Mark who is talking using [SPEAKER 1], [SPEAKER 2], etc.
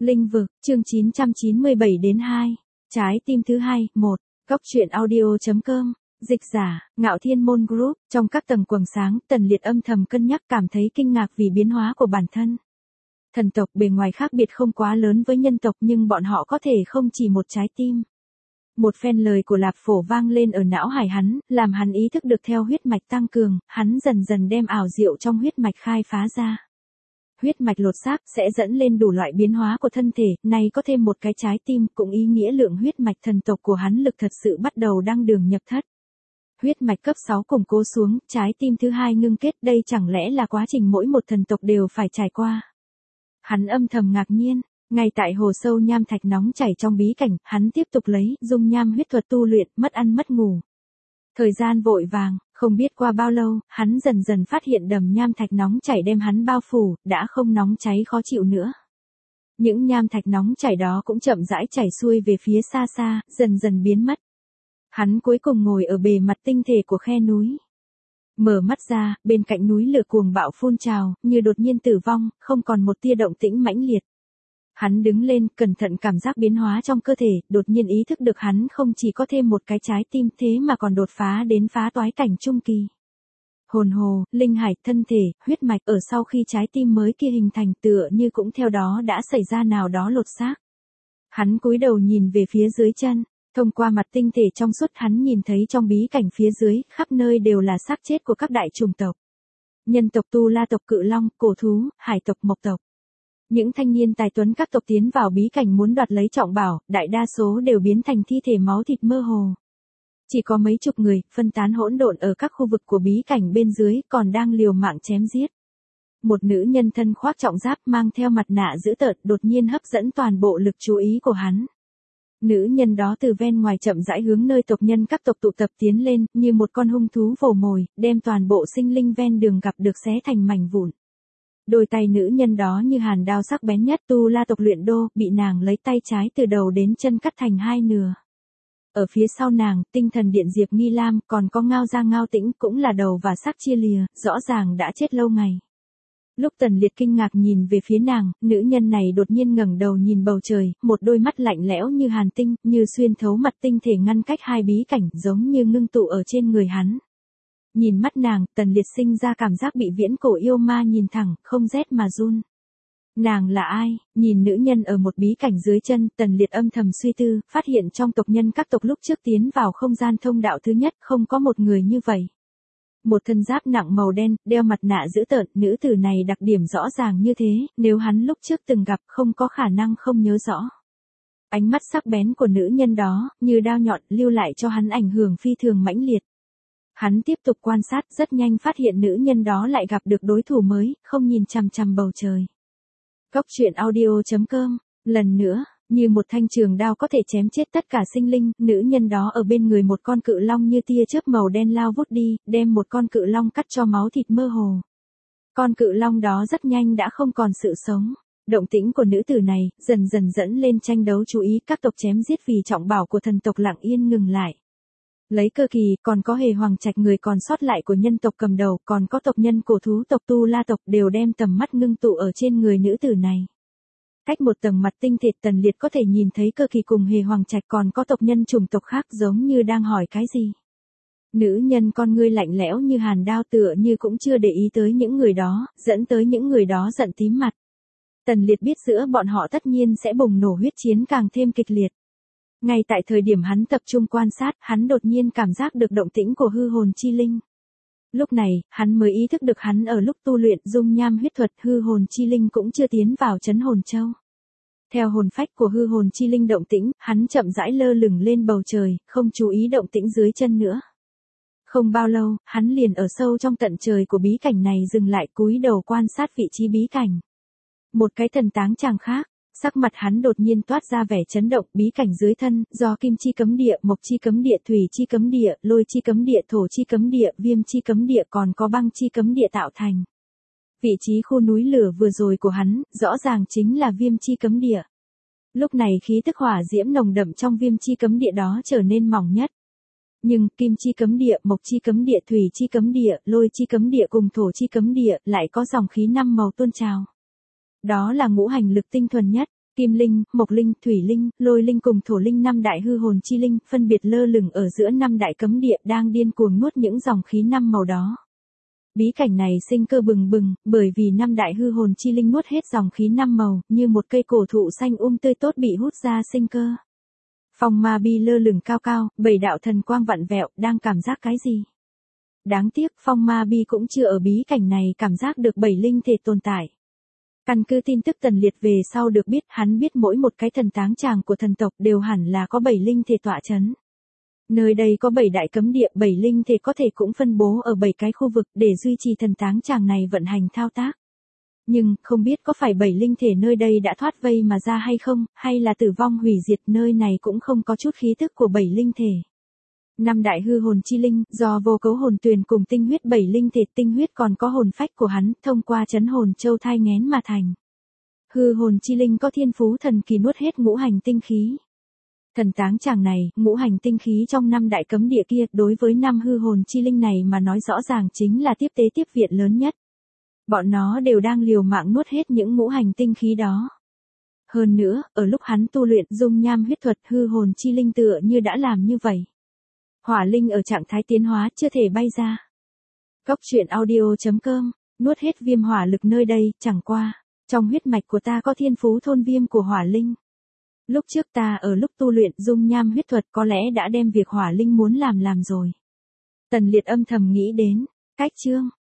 [SPEAKER 1] Linh vực, chương 997 đến 2. Trái tim thứ hai, 1. Góc truyện audio.com. Dịch giả, Ngạo Thiên Môn Group. Trong các tầng quầng sáng, Tần Liệt âm thầm cân nhắc, cảm thấy kinh ngạc vì biến hóa của bản thân. Thần tộc bề ngoài khác biệt không quá lớn với nhân tộc, nhưng bọn họ có thể không chỉ một trái tim. Một phen lời của Lạp Phổ vang lên ở não hải hắn, làm hắn ý thức được theo huyết mạch tăng cường, hắn dần dần đem ảo diệu trong huyết mạch khai phá ra. Huyết mạch lột xác sẽ dẫn lên đủ loại biến hóa của thân thể, nay có thêm một cái trái tim, cũng ý nghĩa lượng huyết mạch thần tộc của hắn lực thật sự bắt đầu đăng đường nhập thất. Huyết mạch cấp 6 củng cố xuống, trái tim thứ hai ngưng kết, đây chẳng lẽ là quá trình mỗi một thần tộc đều phải trải qua. Hắn âm thầm ngạc nhiên, ngay tại hồ sâu nham thạch nóng chảy trong bí cảnh, hắn tiếp tục lấy dung nham huyết thuật tu luyện, mất ăn mất ngủ. Thời gian vội vàng, không biết qua bao lâu, hắn dần dần phát hiện đầm nham thạch nóng chảy đem hắn bao phủ, đã không nóng cháy khó chịu nữa. Những nham thạch nóng chảy đó cũng chậm rãi chảy xuôi về phía xa xa, dần dần biến mất. Hắn cuối cùng ngồi ở bề mặt tinh thể của khe núi. Mở mắt ra, bên cạnh núi lửa cuồng bạo phun trào, như đột nhiên tử vong, không còn một tia động tĩnh mãnh liệt. Hắn đứng lên, cẩn thận cảm giác biến hóa trong cơ thể, đột nhiên ý thức được hắn không chỉ có thêm một cái trái tim thế mà còn đột phá đến phá toái cảnh trung kỳ. Hồn hồ, linh hải, thân thể, huyết mạch ở sau khi trái tim mới kia hình thành tựa như cũng theo đó đã xảy ra nào đó lột xác. Hắn cúi đầu nhìn về phía dưới chân, thông qua mặt tinh thể trong suốt hắn nhìn thấy trong bí cảnh phía dưới, khắp nơi đều là xác chết của các đại chủng tộc. Nhân tộc Tu La tộc, Cự Long, Cổ Thú, Hải tộc, Mộc tộc. Những thanh niên tài tuấn các tộc tiến vào bí cảnh muốn đoạt lấy trọng bảo, đại đa số đều biến thành thi thể máu thịt mơ hồ. Chỉ có mấy chục người, phân tán hỗn độn ở các khu vực của bí cảnh bên dưới, còn đang liều mạng chém giết. Một nữ nhân thân khoác trọng giáp mang theo mặt nạ dữ tợn đột nhiên hấp dẫn toàn bộ lực chú ý của hắn. Nữ nhân đó từ ven ngoài chậm rãi hướng nơi tộc nhân các tộc tụ tập tiến lên, như một con hung thú vồ mồi, đem toàn bộ sinh linh ven đường gặp được xé thành mảnh vụn. Đôi tay nữ nhân đó như hàn đao sắc bén nhất Tu La tộc Luyện Đô, bị nàng lấy tay trái từ đầu đến chân cắt thành hai nửa. Ở phía sau nàng, tinh thần điện Diệp Nghi Lam, còn có Ngao Gia Ngao Tĩnh, cũng là đầu và xác chia lìa, rõ ràng đã chết lâu ngày. Lúc Tần Liệt kinh ngạc nhìn về phía nàng, nữ nhân này đột nhiên ngẩng đầu nhìn bầu trời, một đôi mắt lạnh lẽo như hàn tinh, như xuyên thấu mặt tinh thể ngăn cách hai bí cảnh, giống như ngưng tụ ở trên người hắn. Nhìn mắt nàng, Tần Liệt sinh ra cảm giác bị viễn cổ yêu ma nhìn thẳng, không rét mà run. Nàng là ai? Nhìn nữ nhân ở một bí cảnh dưới chân, Tần Liệt âm thầm suy tư, phát hiện trong tộc nhân các tộc lúc trước tiến vào không gian thông đạo thứ nhất không có một người như vậy. Một thân giáp nặng màu đen, đeo mặt nạ dữ tợn, nữ tử này đặc điểm rõ ràng như thế, nếu hắn lúc trước từng gặp không có khả năng không nhớ rõ. Ánh mắt sắc bén của nữ nhân đó, như đao nhọn, lưu lại cho hắn ảnh hưởng phi thường mãnh liệt. Hắn tiếp tục quan sát, rất nhanh phát hiện nữ nhân đó lại gặp được đối thủ mới, không nhìn chằm chằm bầu trời. Góc truyện audio.com, lần nữa, như một thanh trường đao có thể chém chết tất cả sinh linh, nữ nhân đó ở bên người một con cự long như tia chớp màu đen lao vút đi, đem một con cự long cắt cho máu thịt mơ hồ. Con cự long đó rất nhanh đã không còn sự sống. Động tĩnh của nữ tử này, dần dần dẫn lên tranh đấu chú ý, các tộc chém giết vì trọng bảo của thần tộc lặng yên ngừng lại. Lấy Cơ Kỳ, còn có Hề Hoàng Trạch người còn sót lại của nhân tộc cầm đầu, còn có tộc nhân Cổ Thú tộc Tu La tộc đều đem tầm mắt ngưng tụ ở trên người nữ tử này. Cách một tầng mặt tinh thể, Tần Liệt có thể nhìn thấy Cơ Kỳ cùng Hề Hoàng Trạch, còn có tộc nhân chủng tộc khác giống như đang hỏi cái gì. Nữ nhân con ngươi lạnh lẽo như hàn đao tựa như cũng chưa để ý tới những người đó, dẫn tới những người đó giận tím mặt. Tần Liệt biết giữa bọn họ tất nhiên sẽ bùng nổ huyết chiến càng thêm kịch liệt. Ngay tại thời điểm hắn tập trung quan sát, hắn đột nhiên cảm giác được động tĩnh của hư hồn chi linh. Lúc này, hắn mới ý thức được hắn ở lúc tu luyện dung nham huyết thuật, hư hồn chi linh cũng chưa tiến vào trấn hồn châu. Theo hồn phách của hư hồn chi linh động tĩnh, hắn chậm rãi lơ lửng lên bầu trời, không chú ý động tĩnh dưới chân nữa. Không bao lâu, hắn liền ở sâu trong tận trời của bí cảnh này dừng lại, cúi đầu quan sát vị trí bí cảnh. Một cái thần táng chàng khác. Sắc mặt hắn đột nhiên toát ra vẻ chấn động, bí cảnh dưới thân, do kim chi cấm địa, mộc chi cấm địa, thủy chi cấm địa, lôi chi cấm địa, thổ chi cấm địa, viêm chi cấm địa, còn có băng chi cấm địa tạo thành. Vị trí khu núi lửa vừa rồi của hắn, rõ ràng chính là viêm chi cấm địa. Lúc này khí tức hỏa diễm nồng đậm trong viêm chi cấm địa đó trở nên mỏng nhất. Nhưng, kim chi cấm địa, mộc chi cấm địa, thủy chi cấm địa, lôi chi cấm địa cùng thổ chi cấm địa, lại có dòng khí 5 màu tuôn trào. Đó là ngũ hành lực tinh thuần nhất. Kim linh, mộc linh, thủy linh, lôi linh cùng thổ linh năm đại hư hồn chi linh phân biệt lơ lửng ở giữa năm đại cấm địa đang điên cuồng nuốt những dòng khí năm màu đó. Bí cảnh này sinh cơ bừng bừng, bởi vì năm đại hư hồn chi linh nuốt hết dòng khí năm màu, như một cây cổ thụ xanh tươi tốt bị hút ra sinh cơ. Phong ma bi lơ lửng cao cao, 7 đạo thần quang vặn vẹo, đang cảm giác cái gì? Đáng tiếc, phong ma bi cũng chưa ở bí cảnh này cảm giác được 7 linh thể tồn tại. Căn cứ tin tức Tần Liệt về sau được biết, hắn biết mỗi một cái thần táng tràng của thần tộc đều hẳn là có 7 linh thể tọa chấn. Nơi đây có 7 đại cấm địa, 7 linh thể có thể cũng phân bố ở 7 cái khu vực để duy trì thần táng tràng này vận hành thao tác. Nhưng, không biết có phải 7 linh thể nơi đây đã thoát vây mà ra hay không, hay là tử vong hủy diệt, nơi này cũng không có chút khí thức của 7 linh thể. Năm đại hư hồn chi linh, do vô cấu hồn tuyền cùng tinh huyết 7 linh thể, tinh huyết còn có hồn phách của hắn, thông qua chấn hồn châu thai nghén mà thành. Hư hồn chi linh có thiên phú thần kỳ nuốt hết ngũ hành tinh khí. Thần táng tràng này, ngũ hành tinh khí trong năm đại cấm địa kia, đối với năm hư hồn chi linh này mà nói rõ ràng chính là tiếp tế tiếp viện lớn nhất. Bọn nó đều đang liều mạng nuốt hết những ngũ hành tinh khí đó. Hơn nữa, ở lúc hắn tu luyện dung nham huyết thuật, hư hồn chi linh tựa như đã làm như vậy. Hỏa linh ở trạng thái tiến hóa chưa thể bay ra. Cốc truyện audio.com, nuốt hết viêm hỏa lực nơi đây, chẳng qua, trong huyết mạch của ta có thiên phú thôn viêm của hỏa linh. Lúc trước ta ở lúc tu luyện dung nham huyết thuật có lẽ đã đem việc hỏa linh muốn làm rồi. Tần Liệt âm thầm nghĩ đến, cách chương.